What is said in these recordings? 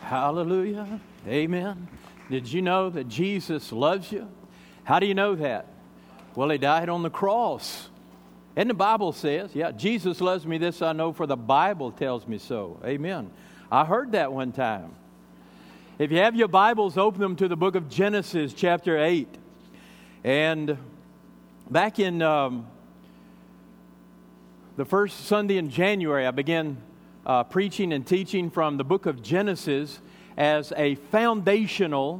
Hallelujah. Amen. Did you know that Jesus loves you? How do you know that? Well, He died on the cross. And the Bible says, Jesus loves me, this I know, for the Bible tells me so. Amen. I heard that one time. If you have your Bibles, open them to the book of Genesis, chapter 8. And back in the first Sunday in January, I began preaching and teaching from the book of Genesis as a foundational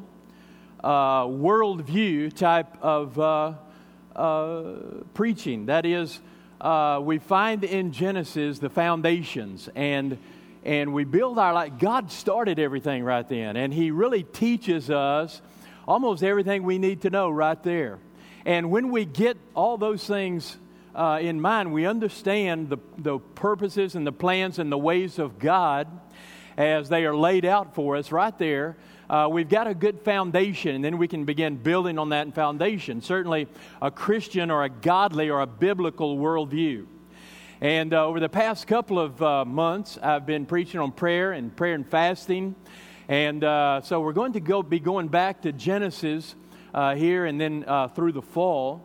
worldview type of preaching. That is, we find in Genesis the foundations, and we build our life. God started everything right then, and He really teaches us almost everything we need to know right there. And when we get all those things in mind, we understand the purposes and the plans and the ways of God as they are laid out for us right there. We've got a good foundation, and then we can begin building on that foundation. Certainly a Christian or a godly or a biblical worldview. And over the past couple of months, I've been preaching on prayer and fasting. And so we're going to be going back to Genesis here and then through the fall.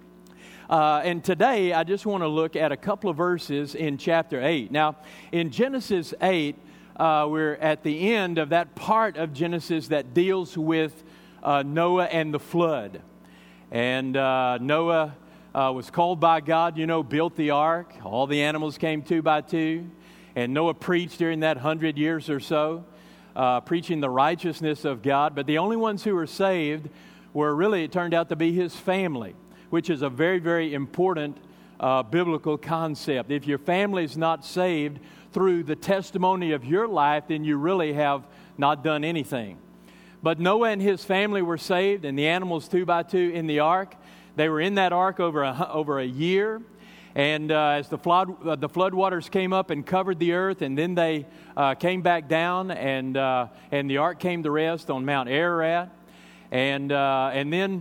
And today, I just want to look at a couple of verses in chapter 8. Now, in Genesis 8, we're at the end of that part of Genesis that deals with Noah and the flood. And Noah was called by God, built the ark. All the animals came 2 by 2. And Noah preached during that 100 years or so, preaching the righteousness of God. But the only ones who were saved were really, it turned out to be his family, which is a very, very important biblical concept. If your family is not saved through the testimony of your life, then you really have not done anything. But Noah and his family were saved, and the animals 2 by 2 in the ark. They were in that ark over a year. And as the flood waters came up and covered the earth, and then they came back down, and the ark came to rest on Mount Ararat. And then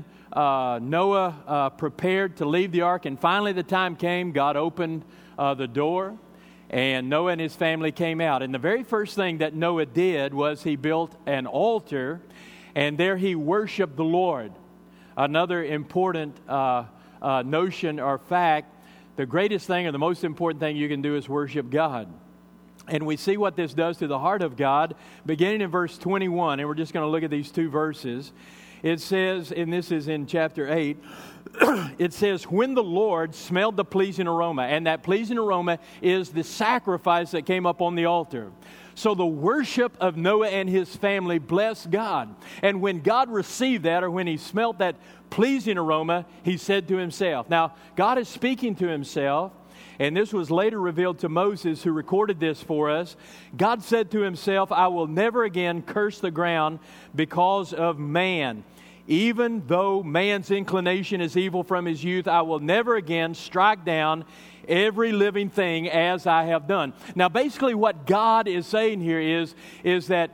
Noah prepared to leave the ark, and finally the time came. God opened the door, and Noah and his family came out. And the very first thing that Noah did was he built an altar, and there he worshiped the Lord. Another important notion or fact, the greatest thing or the most important thing you can do is worship God. And we see what this does to the heart of God, beginning in verse 21, and we're just going to look at these 2 verses. It says, and this is in chapter 8, it says, when the Lord smelled the pleasing aroma, and that pleasing aroma is the sacrifice that came up on the altar. So the worship of Noah and his family blessed God. And when God received that, or when he smelt that pleasing aroma, he said to himself. Now, God is speaking to himself. And this was later revealed to Moses, who recorded this for us. God said to himself, I will never again curse the ground because of man. Even though man's inclination is evil from his youth, I will never again strike down every living thing as I have done. Now, basically what God is saying here is that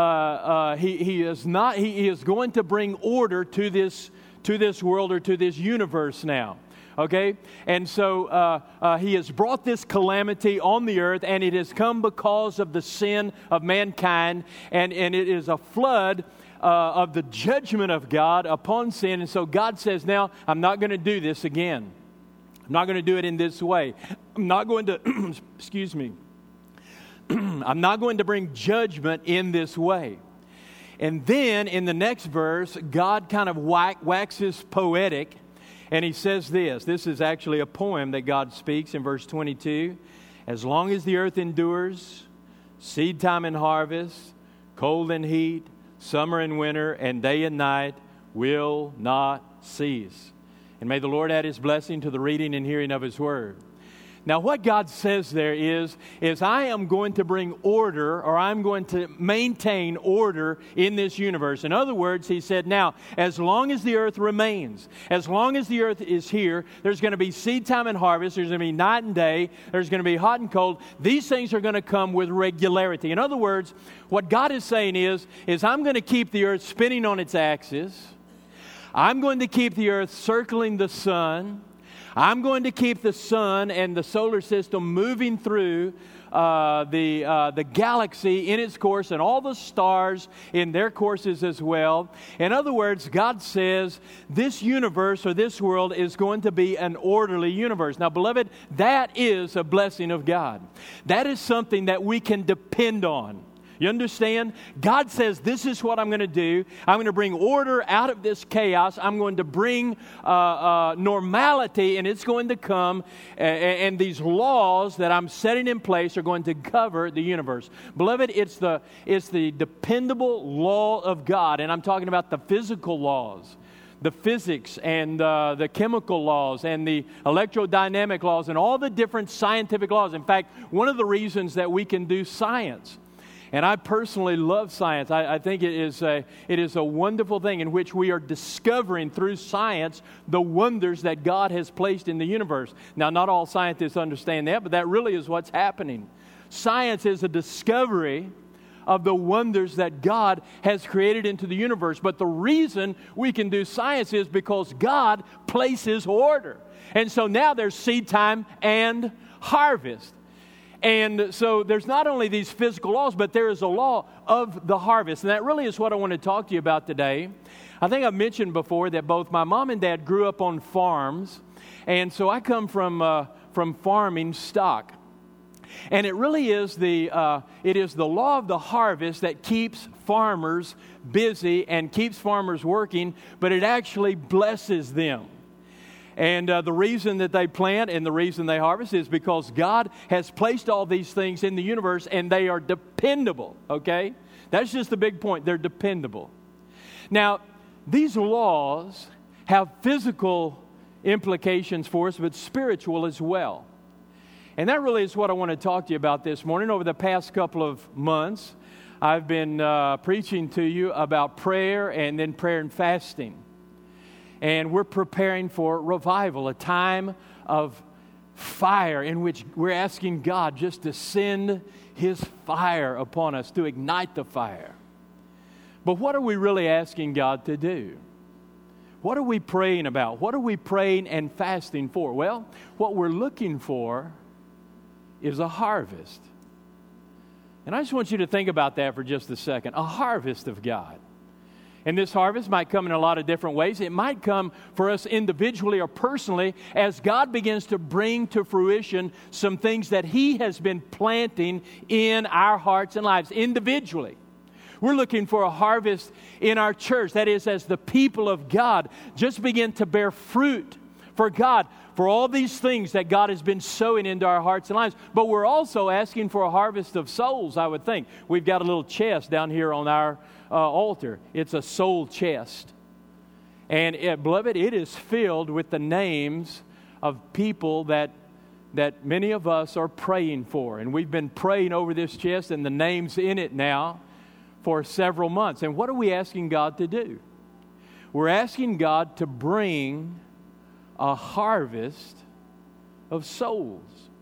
he is going to bring order to this world or to this universe now. Okay? And so he has brought this calamity on the earth, and it has come because of the sin of mankind, and it is a flood of the judgment of God upon sin. And so God says, now, I'm not going to do this again. I'm not going to do it in this way. I'm not going to, excuse me, I'm not going to bring judgment in this way. And then in the next verse, God kind of waxes poetic. And he says this. This is actually a poem that God speaks in verse 22. As long as the earth endures, seed time and harvest, cold and heat, summer and winter, and day and night will not cease. And may the Lord add His blessing to the reading and hearing of His word. Now, what God says there is I am going to bring order, or I'm going to maintain order in this universe. In other words, He said, now, as long as the earth remains, as long as the earth is here, there's going to be seed time and harvest, there's going to be night and day, there's going to be hot and cold. These things are going to come with regularity. In other words, what God is saying is I'm going to keep the earth spinning on its axis. I'm going to keep the earth circling the sun. I'm going to keep the sun and the solar system moving through the galaxy in its course and all the stars in their courses as well. In other words, God says this universe or this world is going to be an orderly universe. Now, beloved, that is a blessing of God. That is something that we can depend on. You understand? God says, this is what I'm going to do. I'm going to bring order out of this chaos. I'm going to bring normality, and it's going to come. And these laws that I'm setting in place are going to cover the universe. Beloved, it's the dependable law of God. And I'm talking about the physical laws, the physics and the chemical laws and the electrodynamic laws and all the different scientific laws. In fact, one of the reasons that we can do science, and I personally love science. I think it is a wonderful thing in which we are discovering through science the wonders that God has placed in the universe. Now, not all scientists understand that, but that really is what's happening. Science is a discovery of the wonders that God has created into the universe. But the reason we can do science is because God places order. And so now there's seed time and harvest. And so there's not only these physical laws, but there is a law of the harvest. And that really is what I want to talk to you about today. I think I've mentioned before that both my mom and dad grew up on farms. And so I come from farming stock. And it really is the law of the harvest that keeps farmers busy and keeps farmers working, but it actually blesses them. And the reason that they plant and the reason they harvest is because God has placed all these things in the universe and they are dependable, okay? That's just the big point. They're dependable. Now, these laws have physical implications for us, but spiritual as well. And that really is what I want to talk to you about this morning. Over the past couple of months, I've been preaching to you about prayer and then prayer and fasting. And we're preparing for revival, a time of fire in which we're asking God just to send His fire upon us, to ignite the fire. But what are we really asking God to do? What are we praying about? What are we praying and fasting for? Well, what we're looking for is a harvest. And I just want you to think about that for just a second. A harvest of God. And this harvest might come in a lot of different ways. It might come for us individually or personally as God begins to bring to fruition some things that He has been planting in our hearts and lives individually. We're looking for a harvest in our church. That is, as the people of God just begin to bear fruit for God, for all these things that God has been sowing into our hearts and lives. But we're also asking for a harvest of souls, I would think. We've got a little chest down here on our altar. It's a soul chest. And beloved, it is filled with the names of people that many of us are praying for. And we've been praying over this chest and the names in it now for several months. And what are we asking God to do? We're asking God to bring a harvest of souls.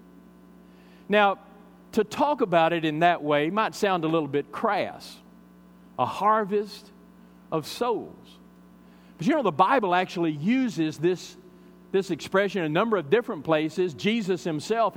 Now, to talk about it in that way might sound a little bit crass. A harvest of souls. But you know, the Bible actually uses this expression in a number of different places. Jesus Himself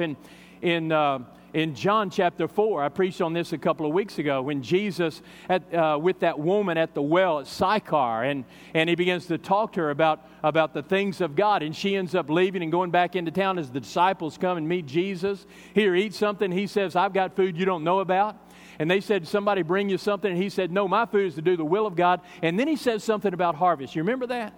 in John chapter 4, I preached on this a couple of weeks ago, when Jesus, with that woman at the well at Sychar, and He begins to talk to her about the things of God, and she ends up leaving and going back into town as the disciples come and meet Jesus. Here, eat something. He says, I've got food you don't know about. And they said, somebody bring you something. And He said, no, my food is to do the will of God. And then He says something about harvest. You remember that?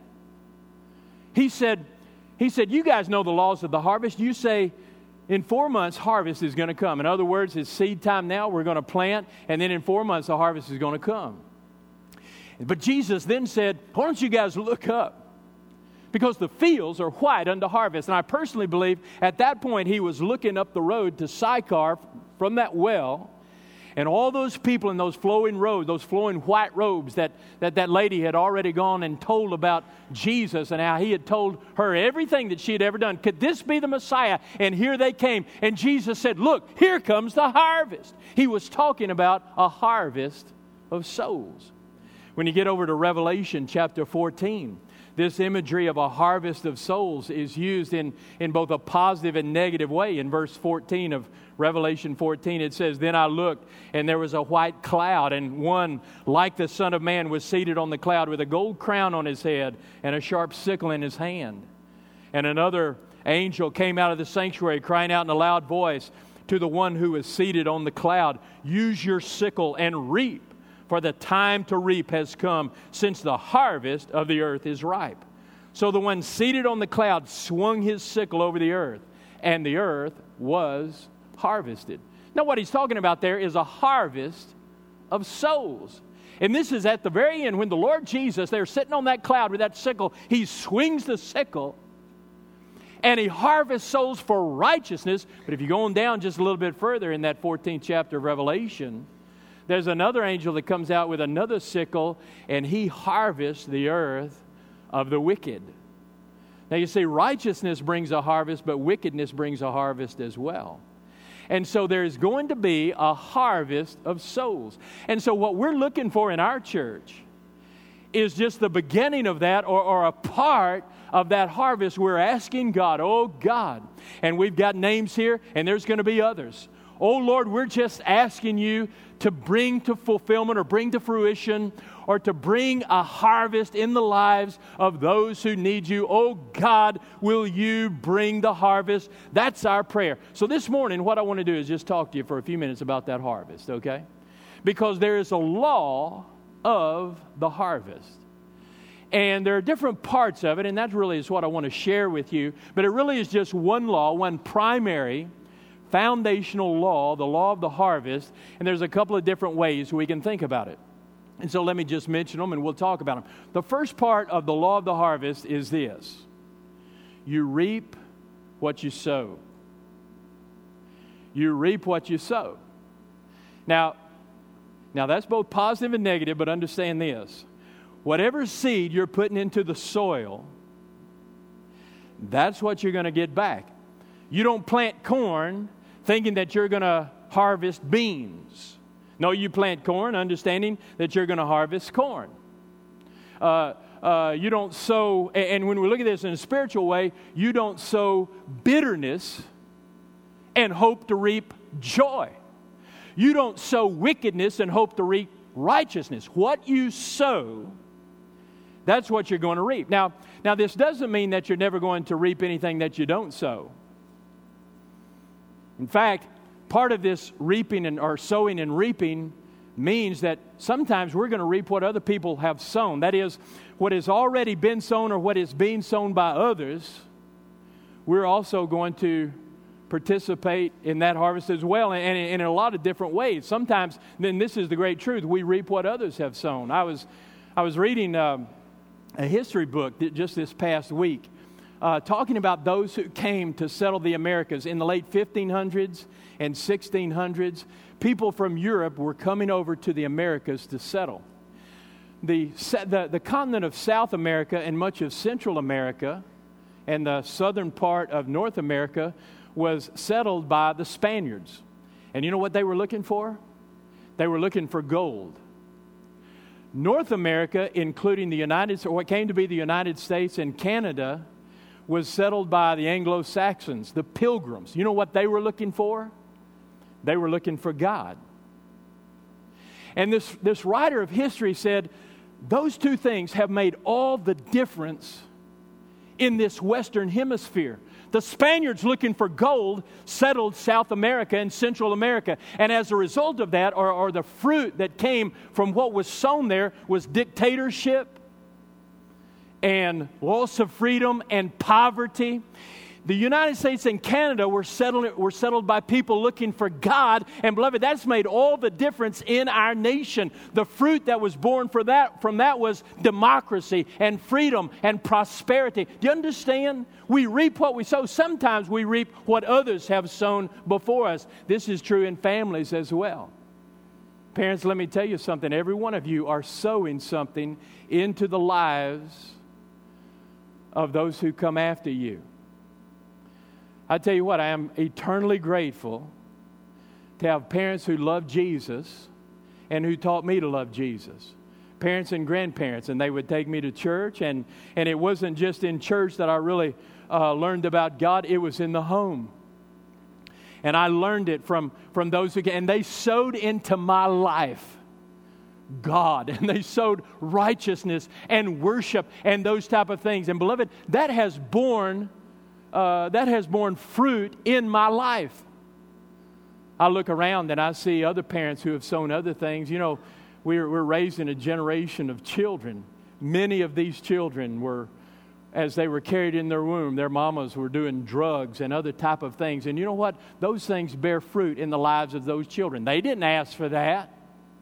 He said, you guys know the laws of the harvest. You say, in 4 months, harvest is going to come. In other words, it's seed time now. We're going to plant. And then in 4 months, the harvest is going to come. But Jesus then said, why don't you guys look up? Because the fields are white unto harvest. And I personally believe at that point, He was looking up the road to Sychar from that well. And all those people in those flowing robes, those flowing white robes that lady had already gone and told about Jesus and how He had told her everything that she had ever done. Could this be the Messiah? And here they came. And Jesus said, look, here comes the harvest. He was talking about a harvest of souls. When you get over to Revelation chapter 14, this imagery of a harvest of souls is used in both a positive and negative way. In verse 14 of Revelation 14, it says, "Then I looked, and there was a white cloud, and one like the Son of Man was seated on the cloud with a gold crown on his head and a sharp sickle in his hand. And another angel came out of the sanctuary, crying out in a loud voice to the one who was seated on the cloud, 'Use your sickle and reap, for the time to reap has come, since the harvest of the earth is ripe.' So the one seated on the cloud swung his sickle over the earth, and the earth was harvested." Now what he's talking about there is a harvest of souls. And this is at the very end when the Lord Jesus, they're sitting on that cloud with that sickle, he swings the sickle and he harvests souls for righteousness. But if you go on down just a little bit further in that 14th chapter of Revelation, there's another angel that comes out with another sickle, and he harvests the earth of the wicked. Now you see, righteousness brings a harvest, but wickedness brings a harvest as well. And so there's going to be a harvest of souls. And so what we're looking for in our church is just the beginning of that, or a part of that harvest. We're asking God, "Oh God," and we've got names here, and there's going to be others. "Oh Lord, we're just asking you to bring to fulfillment or bring to fruition or to bring a harvest in the lives of those who need you. Oh God, will you bring the harvest?" That's our prayer. So this morning, what I want to do is just talk to you for a few minutes about that harvest, okay? Because there is a law of the harvest. And there are different parts of it, and that really is what I want to share with you. But it really is just one law, one primary foundational law, the law of the harvest. And there's a couple of different ways we can think about it. And so let me just mention them and we'll talk about them. The first part of the law of the harvest is this: you reap what you sow. You reap what you sow. Now that's both positive and negative, but understand this. Whatever seed you're putting into the soil, that's what you're going to get back. You don't plant corn thinking that you're going to harvest beans. No, you plant corn understanding that you're going to harvest corn. You don't sow, and when we look at this in a spiritual way, you don't sow bitterness and hope to reap joy. You don't sow wickedness and hope to reap righteousness. What you sow, that's what you're going to reap. Now this doesn't mean that you're never going to reap anything that you don't sow. In fact, part of this reaping or sowing and reaping means that sometimes we're going to reap what other people have sown. That is, what has already been sown or what is being sown by others, we're also going to participate in that harvest as well, and in a lot of different ways. Sometimes, then this is the great truth, we reap what others have sown. I was reading a history book just this past week, talking about those who came to settle the Americas in the late 1500s and 1600s. People from Europe were coming over to the Americas to settle. The continent of South America and much of Central America and the southern part of North America was settled by the Spaniards. And you know what they were looking for? They were looking for gold. North America, including what came to be the United States and Canada, was settled by the Anglo-Saxons, the Pilgrims. You know what they were looking for? They were looking for God. And this writer of history said, those two things have made all the difference in this Western Hemisphere. The Spaniards looking for gold settled South America and Central America. And as a result of that, or the fruit that came from what was sown there, was dictatorship and loss of freedom and poverty. The United States and Canada were settled by people looking for God. And beloved, that's made all the difference in our nation. The fruit that was born from that was democracy and freedom and prosperity. Do you understand? We reap what we sow. Sometimes we reap what others have sown before us. This is true in families as well. Parents, let me tell you something. Every one of you are sowing something into the lives of those who come after you. I tell you what, I am eternally grateful to have parents who love Jesus and who taught me to love Jesus. parents and grandparents, and they would take me to church. And it wasn't just in church that I really learned about God. It was in the home. And I learned it from those who came. And they sowed into my life God. And they sowed righteousness and worship and those type of things. And beloved, that has borne fruit in my life. I look around and I see other parents who have sown other things. You know, we're raising a generation of children. Many of these children were, as they were carried in their womb, their mamas were doing drugs and other type of things. And you know what? Those things bear fruit in the lives of those children. They didn't ask for that.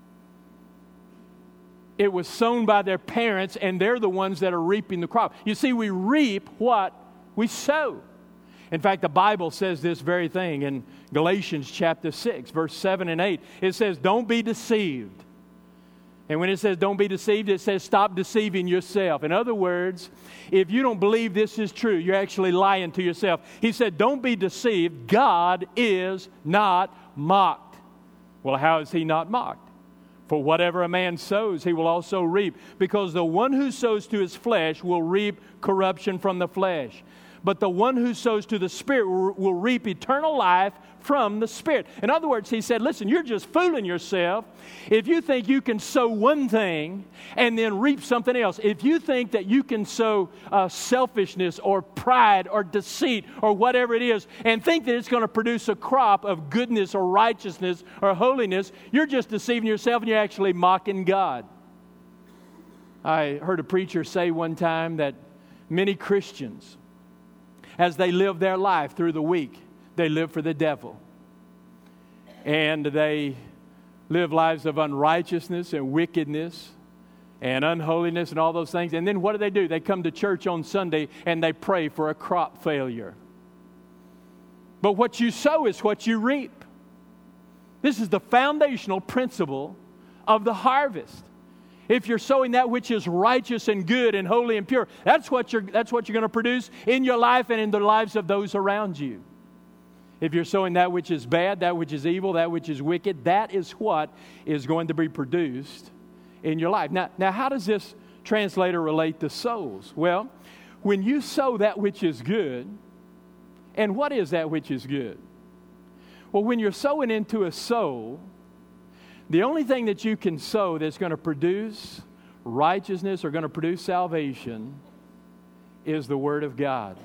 It was sown by their parents, and they're the ones that are reaping the crop. You see, we reap what we sow. In fact, the Bible says this very thing in Galatians chapter 6, verse 7 and 8. It says, don't be deceived. And when it says don't be deceived, it says stop deceiving yourself. In other words, if you don't believe this is true, you're actually lying to yourself. He said, don't be deceived. God is not mocked. Well, how is He not mocked? For whatever a man sows, he will also reap. Because the one who sows to his flesh will reap corruption from the flesh. But the one who sows to the Spirit will reap eternal life from the Spirit. In other words, he said, listen, you're just fooling yourself if you think you can sow one thing and then reap something else. If you think that you can sow selfishness or pride or deceit or whatever it is and think that it's going to produce a crop of goodness or righteousness or holiness, you're just deceiving yourself and you're actually mocking God. I heard a preacher say one time that many Christians, as they live their life through the week, they live for the devil. And they live lives of unrighteousness and wickedness and unholiness and all those things. And then what do? They come to church on Sunday and they pray for a crop failure. But what you sow is what you reap. This is the foundational principle of the harvest. If you're sowing that which is righteous and good and holy and pure, that's what you're going to produce in your life and in the lives of those around you. If you're sowing that which is bad, that which is evil, that which is wicked, that is what is going to be produced in your life. Now, how does this translator relate to souls? Well, when you sow that which is good, and what is that which is good? Well, when you're sowing into a soul, the only thing that you can sow that's going to produce righteousness or going to produce salvation is the Word of God.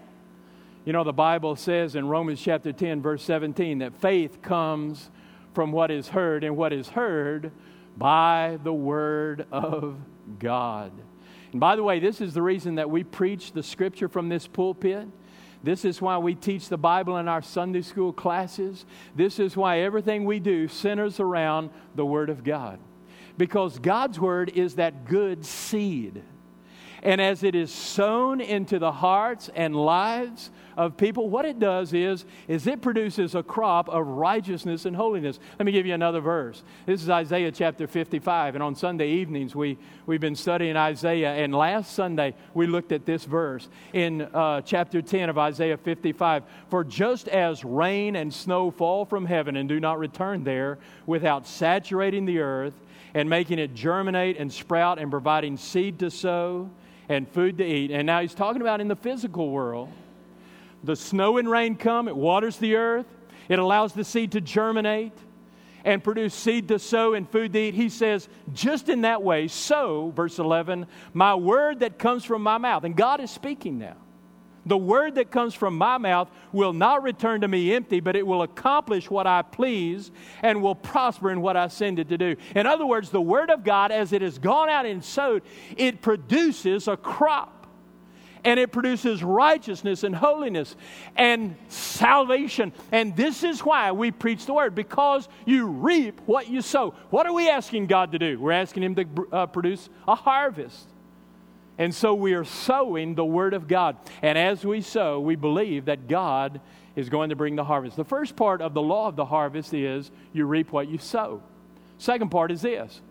You know, the Bible says in Romans chapter 10, verse 17, that faith comes from what is heard, and what is heard by the Word of God. And by the way, this is the reason that we preach the Scripture from this pulpit. This is why we teach the Bible in our Sunday school classes. This is why everything we do centers around the Word of God. Because God's Word is that good seed. And as it is sown into the hearts and lives of people, what it does is it produces a crop of righteousness and holiness. Let me give you another verse. This is Isaiah chapter 55. And on Sunday evenings, we've been studying Isaiah. And last Sunday, we looked at this verse in chapter 10 of Isaiah 55. For just as rain and snow fall from heaven and do not return there without saturating the earth and making it germinate and sprout and providing seed to sow and food to eat. And now he's talking about in the physical world. The snow and rain come, it waters the earth, it allows the seed to germinate and produce seed to sow and food to eat. He says, just in that way, so, verse 11, my word that comes from my mouth, and God is speaking now, the word that comes from my mouth will not return to me empty, but it will accomplish what I please and will prosper in what I send it to do. In other words, the word of God, as it has gone out and sowed, it produces a crop. And it produces righteousness and holiness and salvation. And this is why we preach the word, because you reap what you sow. What are we asking God to do? We're asking Him to produce a harvest. And so we are sowing the Word of God. And as we sow, we believe that God is going to bring the harvest. The first part of the law of the harvest is you reap what you sow. Second part is this: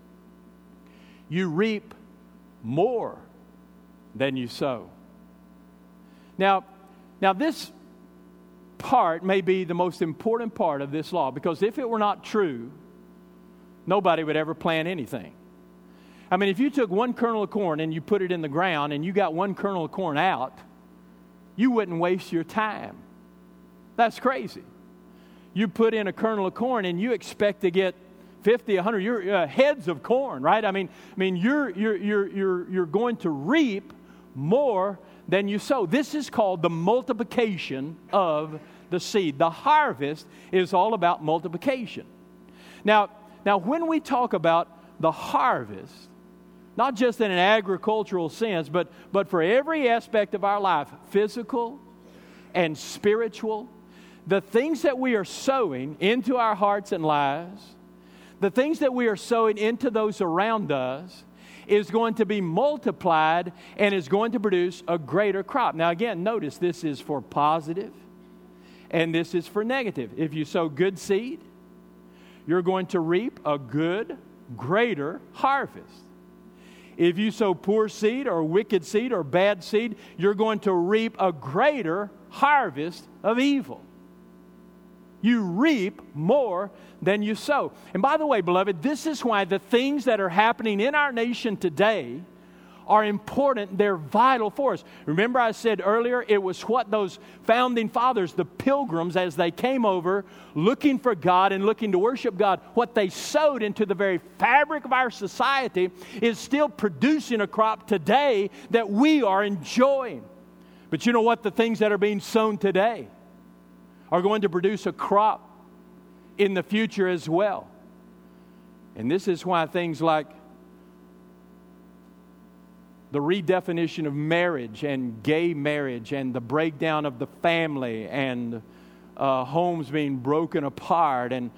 you reap more than you sow. Now this part may be the most important part of this law, because if it were not true, nobody would ever plant anything. I mean, if you took one kernel of corn and you put it in the ground and you got one kernel of corn out, you wouldn't waste your time. That's crazy. You put in a kernel of corn and you expect to get 50, 100 heads of corn, right? I mean, you're going to reap more than you sow. This is called the multiplication of the seed. The harvest is all about multiplication. Now, when we talk about the harvest, not just in an agricultural sense, but for every aspect of our life, physical and spiritual, the things that we are sowing into our hearts and lives, the things that we are sowing into those around us, is going to be multiplied and is going to produce a greater crop. Now again, notice this is for positive and this is for negative. If you sow good seed, you're going to reap a good, greater harvest. If you sow poor seed or wicked seed or bad seed, you're going to reap a greater harvest of evil. You reap more than you sow. And by the way, beloved, this is why the things that are happening in our nation today are important. They're vital for us. Remember I said earlier, it was what those founding fathers, the pilgrims, as they came over looking for God and looking to worship God, what they sowed into the very fabric of our society is still producing a crop today that we are enjoying. But you know what? The things that are being sown today are going to produce a crop in the future as well. And this is why things like the redefinition of marriage and gay marriage and the breakdown of the family and homes being broken apart and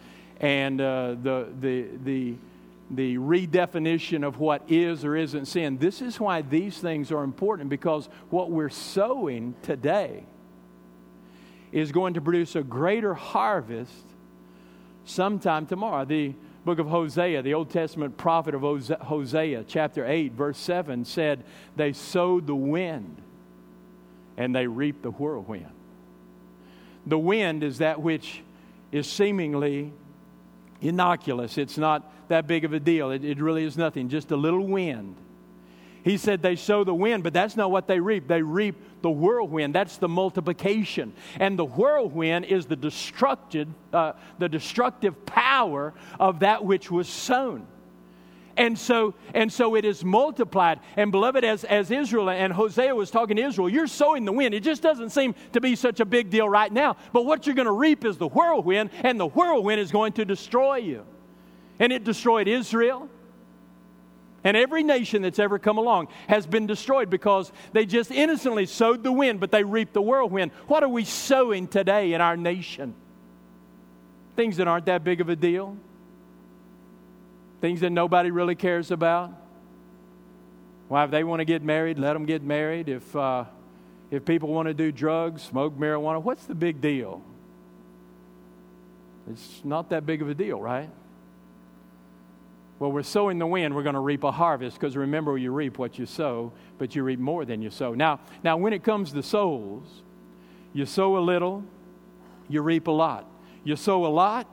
the redefinition of what is or isn't sin. This is why these things are important, because what we're sowing today is going to produce a greater harvest sometime tomorrow. The book of Hosea, the Old Testament prophet of Hosea, chapter 8, verse 7 said, they sowed the wind and they reaped the whirlwind. The wind is that which is seemingly innocuous. It's not that big of a deal. It really is nothing, just a little wind. He said they sow the wind, but that's not what they reap. They reap the whirlwind. That's the multiplication. And the whirlwind is the destructive power of that which was sown. And so it is multiplied. And beloved, as Israel, and Hosea was talking to Israel, you're sowing the wind. It just doesn't seem to be such a big deal right now. But what you're going to reap is the whirlwind, and the whirlwind is going to destroy you. And it destroyed Israel. And every nation that's ever come along has been destroyed because they just innocently sowed the wind, but they reaped the whirlwind. What are we sowing today in our nation? Things that aren't that big of a deal. Things that nobody really cares about. Well, if they want to get married, let them get married. If people want to do drugs, smoke marijuana, what's the big deal? It's not that big of a deal, right? Well, we're sowing the wind, we're going to reap a harvest, because remember, you reap what you sow, but you reap more than you sow. Now, when it comes to souls, you sow a little, you reap a lot. You sow a lot,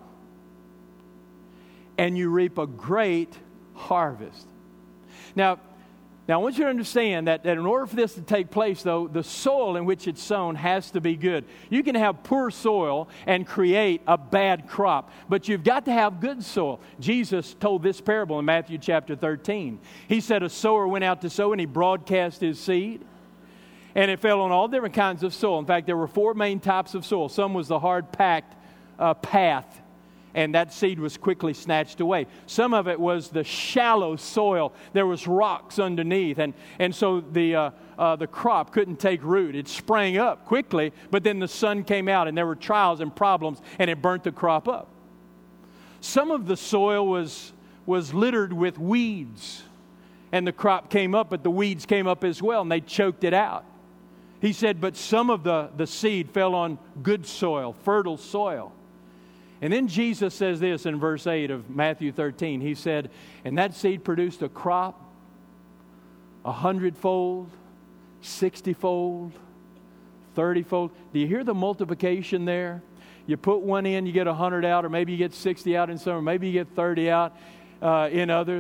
and you reap a great harvest. Now, I want you to understand that in order for this to take place, though, the soil in which it's sown has to be good. You can have poor soil and create a bad crop, but you've got to have good soil. Jesus told this parable in Matthew chapter 13. He said a sower went out to sow, and he broadcast his seed, and it fell on all different kinds of soil. In fact, there were 4 main types of soil. Some was the hard-packed path, and that seed was quickly snatched away. Some of it was the shallow soil. There was rocks underneath, and so the crop couldn't take root. It sprang up quickly, but then the sun came out, and there were trials and problems, and it burnt the crop up. Some of the soil was littered with weeds, and the crop came up, but the weeds came up as well, and they choked it out. He said, but some of the seed fell on good soil, fertile soil. And then Jesus says this in verse 8 of Matthew 13. He said, and that seed produced a crop 100-fold, 60-fold, 30-fold. Do you hear the multiplication there? You put one in, you get 100 out, or maybe you get 60 out in some, or maybe you get 30 out in others.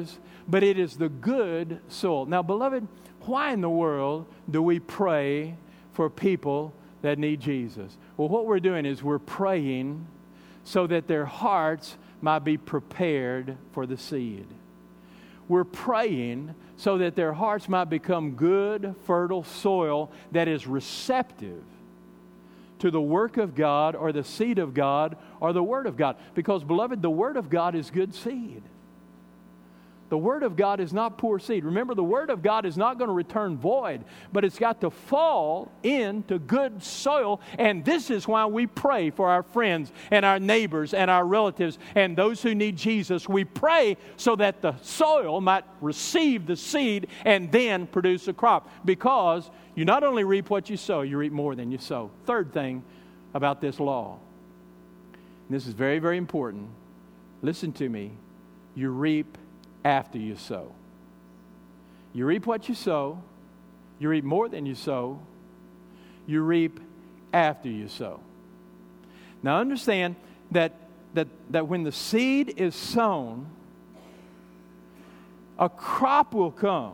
but it is the good soil. Now, beloved, why in the world do we pray for people that need Jesus? Well, what we're doing is we're praying so that their hearts might be prepared for the seed. We're praying so that their hearts might become good, fertile soil that is receptive to the work of God or the seed of God or the Word of God. Because, beloved, the Word of God is good seed. The Word of God is not poor seed. Remember, the Word of God is not going to return void, but it's got to fall into good soil. And this is why we pray for our friends and our neighbors and our relatives and those who need Jesus. We pray so that the soil might receive the seed and then produce a crop. Because you not only reap what you sow, you reap more than you sow. Third thing about this law, and this is very, very important. Listen to me. You reap after you sow. You reap what you sow. You reap more than you sow. You reap after you sow. Now understand that when the seed is sown, a crop will come.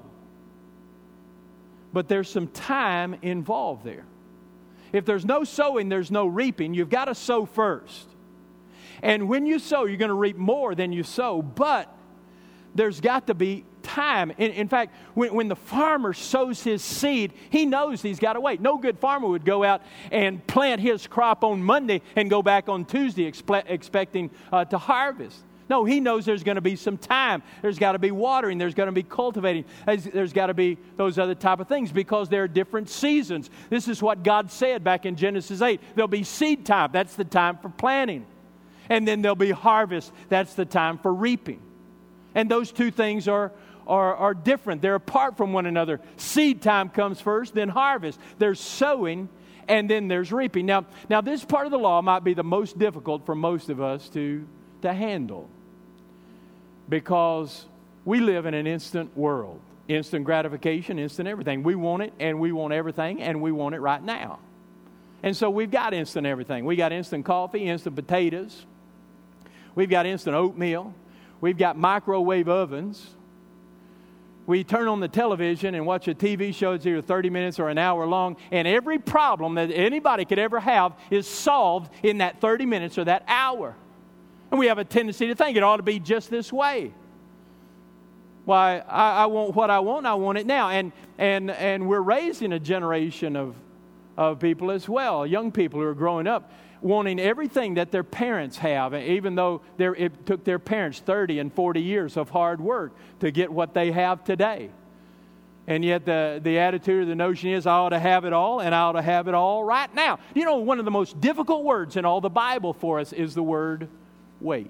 But there's some time involved there. If there's no sowing, there's no reaping. You've got to sow first. And when you sow, you're going to reap more than you sow. But there's got to be time. In fact, when the farmer sows his seed, he knows he's got to wait. No good farmer would go out and plant his crop on Monday and go back on Tuesday expecting to harvest. No, he knows there's going to be some time. There's got to be watering. There's going to be cultivating. There's got to be those other type of things because there are different seasons. This is what God said back in Genesis 8. There'll be seed time. That's the time for planting. And then there'll be harvest. That's the time for reaping. And those two things are different. They're apart from one another. Seed time comes first, then harvest. There's sowing, and then there's reaping. Now this part of the law might be the most difficult for most of us to handle. Because we live in an instant world. Instant gratification, instant everything. We want it, and we want everything, and we want it right now. And so we've got instant everything. We got instant coffee, instant potatoes. We've got instant oatmeal. We've got microwave ovens. We turn on the television and watch a TV show that's either 30 minutes or an hour long, and every problem that anybody could ever have is solved in that 30 minutes or that hour. And we have a tendency to think it ought to be just this way. Why, I want what I want it now. And we're raising a generation of people as well, young people who are growing up, wanting everything that their parents have, even though it took their parents 30 and 40 years of hard work to get what they have today. And yet the attitude or the notion is, I ought to have it all, and I ought to have it all right now. You know, one of the most difficult words in all the Bible for us is the word wait.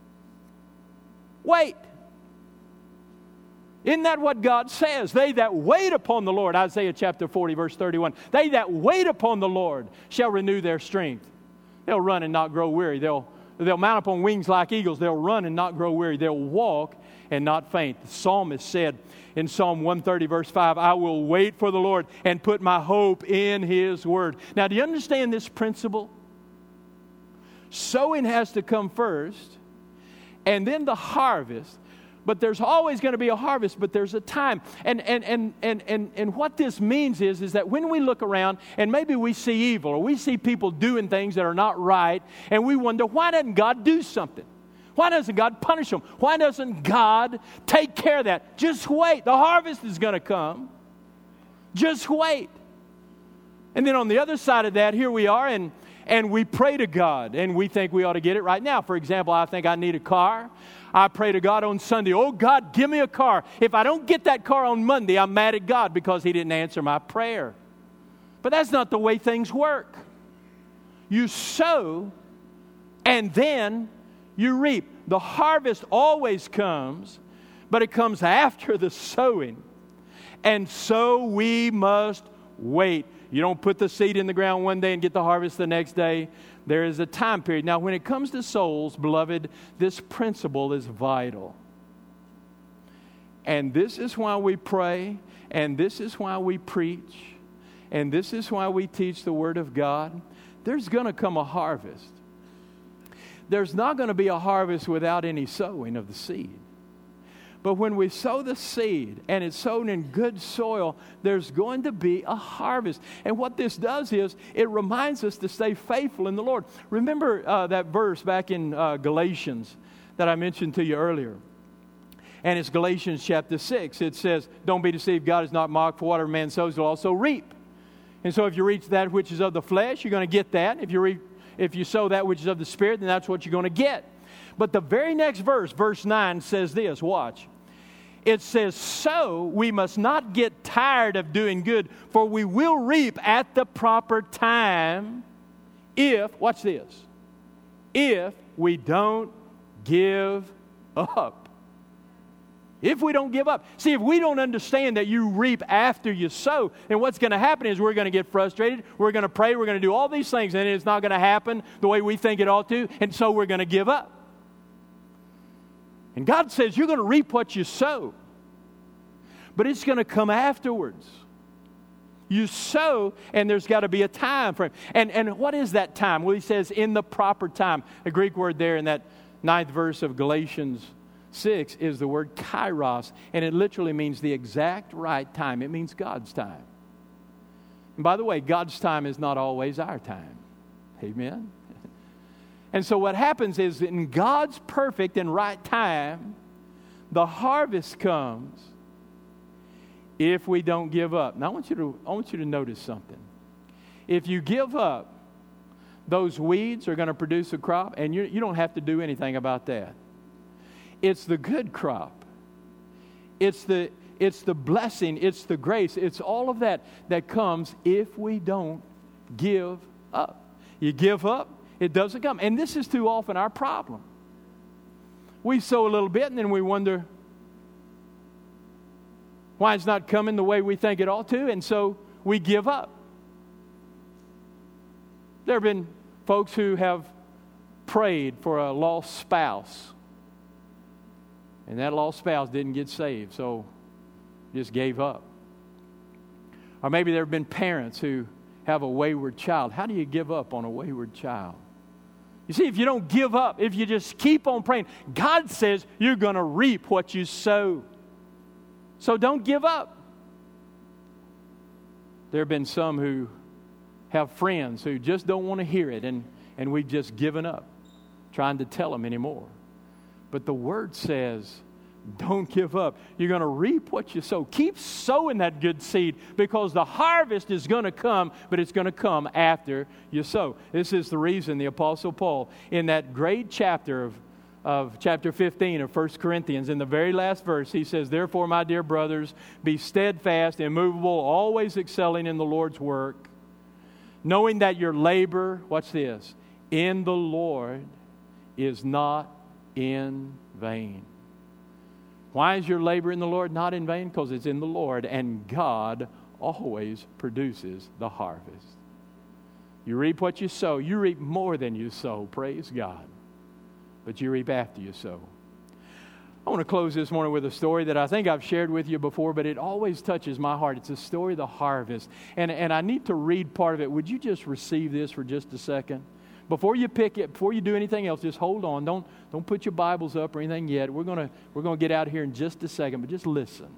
Wait. Isn't that what God says? They that wait upon the Lord, Isaiah chapter 40, verse 31, they that wait upon the Lord shall renew their strength. They'll run and not grow weary. They'll mount upon wings like eagles. They'll run and not grow weary. They'll walk and not faint. The psalmist said in Psalm 130, verse 5, I will wait for the Lord and put my hope in His word. Now, do you understand this principle? Sowing has to come first, and then the harvest. But there's always going to be a harvest, but there's a time. And what this means is that when we look around and maybe we see evil or we see people doing things that are not right, and we wonder, why doesn't God do something? Why doesn't God punish them? Why doesn't God take care of that? Just wait. The harvest is going to come. Just wait. And then on the other side of that, here we are, and we pray to God, and we think we ought to get it right now. For example, I think I need a car. I pray to God on Sunday, oh God, give me a car. If I don't get that car on Monday, I'm mad at God because He didn't answer my prayer. But that's not the way things work. You sow, and then you reap. The harvest always comes, but it comes after the sowing. And so we must wait. You don't put the seed in the ground one day and get the harvest the next day. There is a time period. Now, when it comes to souls, beloved, this principle is vital. And this is why we pray, and this is why we preach, and this is why we teach the Word of God. There's going to come a harvest. There's not going to be a harvest without any sowing of the seed. But when we sow the seed and it's sown in good soil, there's going to be a harvest. And what this does is it reminds us to stay faithful in the Lord. Remember that verse back in Galatians that I mentioned to you earlier. And it's Galatians chapter 6. It says, don't be deceived, God is not mocked, for whatever man sows, he'll also reap. And so if you reap that which is of the flesh, you're going to get that. If you sow that which is of the Spirit, then that's what you're going to get. But the very next verse, verse 9, says this, watch. It says, so we must not get tired of doing good, for we will reap at the proper time if, watch this, if we don't give up. If we don't give up. See, if we don't understand that you reap after you sow, then what's going to happen is we're going to get frustrated, we're going to pray, we're going to do all these things, and it's not going to happen the way we think it ought to, and so we're going to give up. And God says you're going to reap what you sow. But it's going to come afterwards. You sow, and there's got to be a time frame. And what is that time? Well, he says in the proper time. The Greek word there in that 9th verse of Galatians 6 is the word kairos. And it literally means the exact right time. It means God's time. And by the way, God's time is not always our time. Amen? And so what happens is in God's perfect and right time, the harvest comes if we don't give up. Now I want you to notice something. If you give up, those weeds are going to produce a crop, and you don't have to do anything about that. It's the good crop. It's the blessing. It's the grace. It's all of that comes if we don't give up. You give up, it doesn't come. And this is too often our problem. We sow a little bit and then we wonder why it's not coming the way we think it ought to, and so we give up. There have been folks who have prayed for a lost spouse, and that lost spouse didn't get saved, so just gave up. Or maybe there have been parents who have a wayward child. How do you give up on a wayward child? You see, if you don't give up, if you just keep on praying, God says you're going to reap what you sow. So don't give up. There have been some who have friends who just don't want to hear it, and we've just given up trying to tell them anymore. But the Word says, don't give up. You're going to reap what you sow. Keep sowing that good seed because the harvest is going to come, but it's going to come after you sow. This is the reason the Apostle Paul, in that great chapter of chapter 15 of 1 Corinthians, in the very last verse, he says, therefore, my dear brothers, be steadfast, immovable, always excelling in the Lord's work, knowing that your labor, watch this, in the Lord is not in vain. Why is your labor in the Lord not in vain? Because it's in the Lord, and God always produces the harvest. You reap what you sow. You reap more than you sow, praise God. But you reap after you sow. I want to close this morning with a story that I think I've shared with you before, but it always touches my heart. It's a story of the harvest. And I need to read part of it. Would you just receive this for just a second? Before you pick it, before you do anything else, just hold on. Don't put your Bibles up or anything yet. We're gonna get out here in just a second, but just listen.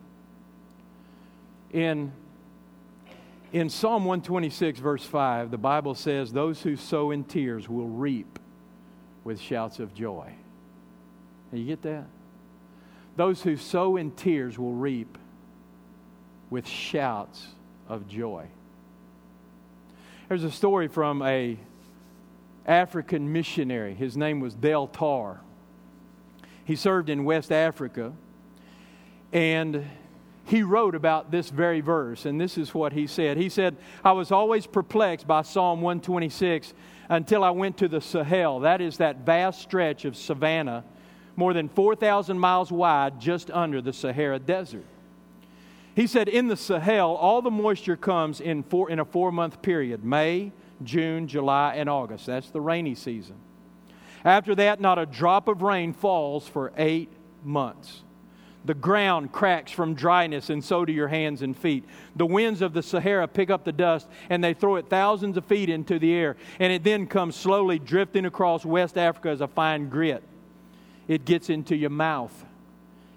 In Psalm 126, verse 5, the Bible says, those who sow in tears will reap with shouts of joy. Now, you get that? Those who sow in tears will reap with shouts of joy. There's a story from a African missionary. His name was Del Tar. He served in West Africa, and he wrote about this very verse, and this is what he said. He said, I was always perplexed by Psalm 126 until I went to the Sahel. That is that vast stretch of savanna, more than 4,000 miles wide, just under the Sahara Desert. He said, in the Sahel, all the moisture comes in a 4-month period, May, June, July, and August. That's the rainy season. After that, not a drop of rain falls for 8 months. The ground cracks from dryness, and so do your hands and feet. The winds of the Sahara pick up the dust, and they throw it thousands of feet into the air. And it then comes slowly drifting across West Africa as a fine grit. It gets into your mouth.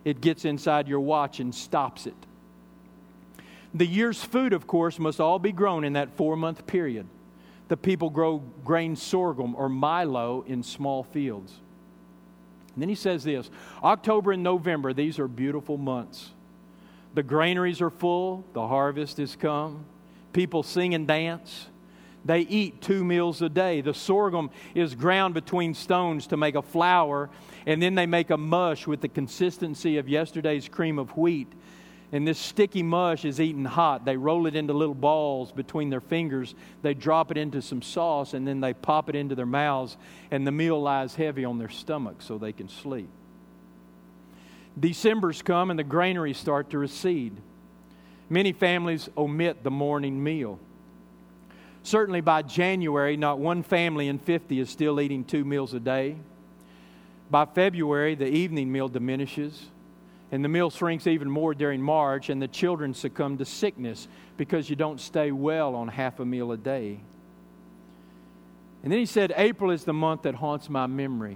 It gets inside your watch and stops it. The year's food, of course, must all be grown in that 4-month period. The people grow grain sorghum or milo in small fields. And then he says this, October and November, these are beautiful months. The granaries are full, the harvest is come. People sing and dance. They eat 2 meals a day. The sorghum is ground between stones to make a flour, and then they make a mush with the consistency of yesterday's cream of wheat. And this sticky mush is eaten hot. They roll it into little balls between their fingers. They drop it into some sauce, and then they pop it into their mouths, and the meal lies heavy on their stomach so they can sleep. December's come and the granaries start to recede. Many families omit the morning meal. Certainly by January, not one family in 50 is still eating 2 meals a day. By February, the evening meal diminishes, and the meal shrinks even more during March, and the children succumb to sickness because you don't stay well on half a meal a day. And then he said, April is the month that haunts my memory.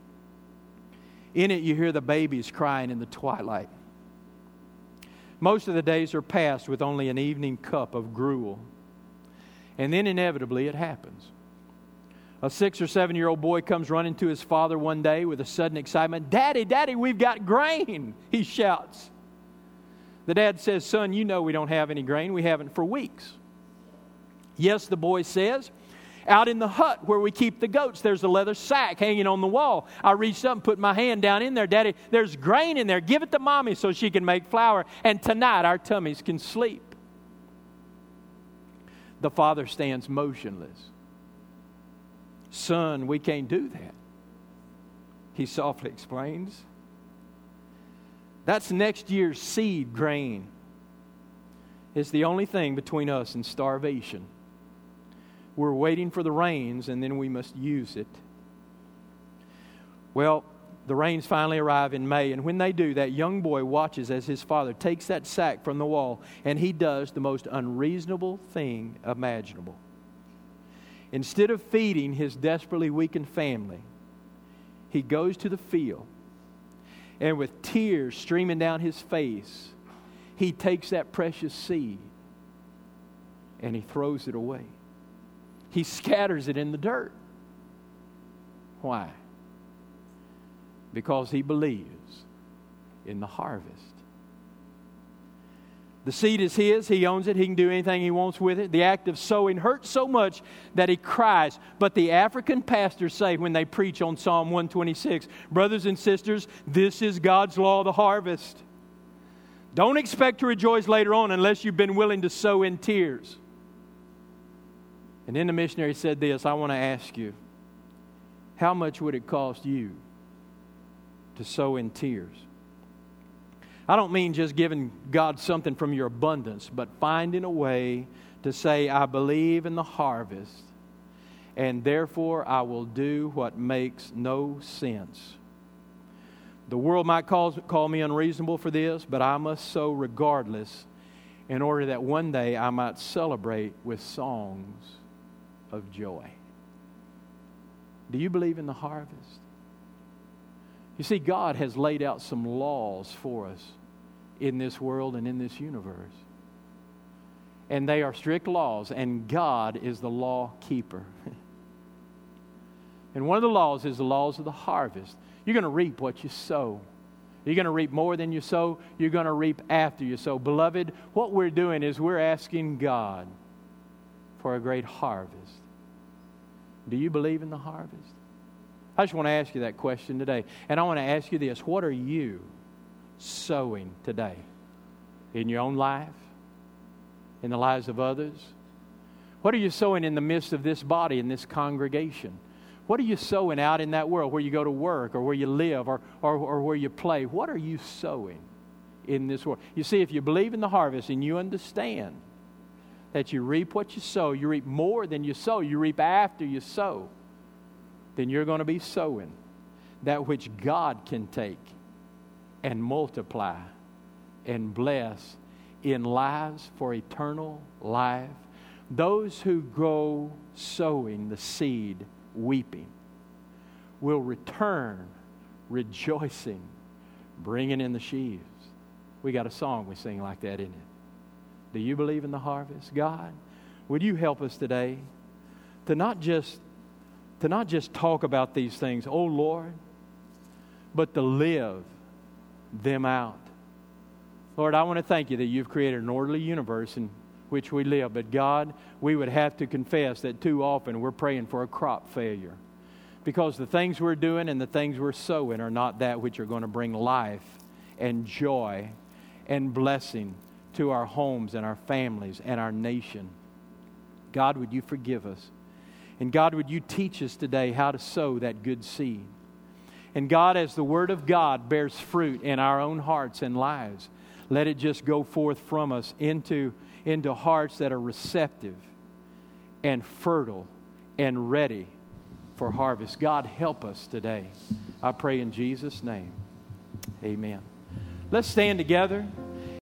In it, you hear the babies crying in the twilight. Most of the days are passed with only an evening cup of gruel. And then inevitably it happens. A 6 or 7-year-old boy comes running to his father one day with a sudden excitement. Daddy, Daddy, we've got grain, he shouts. The dad says, son, you know we don't have any grain. We haven't for weeks. Yes, the boy says, out in the hut where we keep the goats, there's a leather sack hanging on the wall. I reached up and put my hand down in there. Daddy, there's grain in there. Give it to Mommy so she can make flour. And tonight our tummies can sleep. The father stands motionless. Son, we can't do that, he softly explains. That's next year's seed grain. It's the only thing between us and starvation. We're waiting for the rains, and then we must use it. Well, the rains finally arrive in May, and when they do, that young boy watches as his father takes that sack from the wall, and he does the most unreasonable thing imaginable. Instead of feeding his desperately weakened family, he goes to the field, and with tears streaming down his face, he takes that precious seed and he throws it away. He scatters it in the dirt. Why? Because he believes in the harvest. The seed is his. He owns it. He can do anything he wants with it. The act of sowing hurts so much that he cries. But the African pastors say when they preach on Psalm 126, brothers and sisters, this is God's law of the harvest. Don't expect to rejoice later on unless you've been willing to sow in tears. And then the missionary said this, I want to ask you, how much would it cost you to sow in tears? I don't mean just giving God something from your abundance, but finding a way to say, I believe in the harvest, and therefore I will do what makes no sense. The world might call me unreasonable for this, but I must sow regardless in order that one day I might celebrate with songs of joy. Do you believe in the harvest? You see, God has laid out some laws for us in this world and in this universe. And they are strict laws, and God is the law keeper. And one of the laws is the laws of the harvest. You're going to reap what you sow. You're going to reap more than you sow. You're going to reap after you sow. Beloved, what we're doing is we're asking God for a great harvest. Do you believe in the harvest? I just want to ask you that question today. And I want to ask you this. What are you sowing today? In your own life? In the lives of others? What are you sowing in the midst of this body, in this congregation? What are you sowing out in that world where you go to work or where you live or where you play? What are you sowing in this world? You see, if you believe in the harvest and you understand that you reap what you sow, you reap more than you sow, you reap after you sow, then you're going to be sowing that which God can take and multiply and bless in lives for eternal life. Those who go sowing the seed weeping will return rejoicing, bringing in the sheaves. We got a song we sing like that, isn't it? Do you believe in the harvest? God, would you help us today to not just talk about these things, oh Lord, but to live them out. Lord, I want to thank you that you've created an orderly universe in which we live. But God, we would have to confess that too often we're praying for a crop failure, because the things we're doing and the things we're sowing are not that which are going to bring life and joy and blessing to our homes and our families and our nation. God, would you forgive us? And God, would you teach us today how to sow that good seed? And God, as the Word of God bears fruit in our own hearts and lives, let it just go forth from us into hearts that are receptive and fertile and ready for harvest. God, help us today. I pray in Jesus' name. Amen. Let's stand together.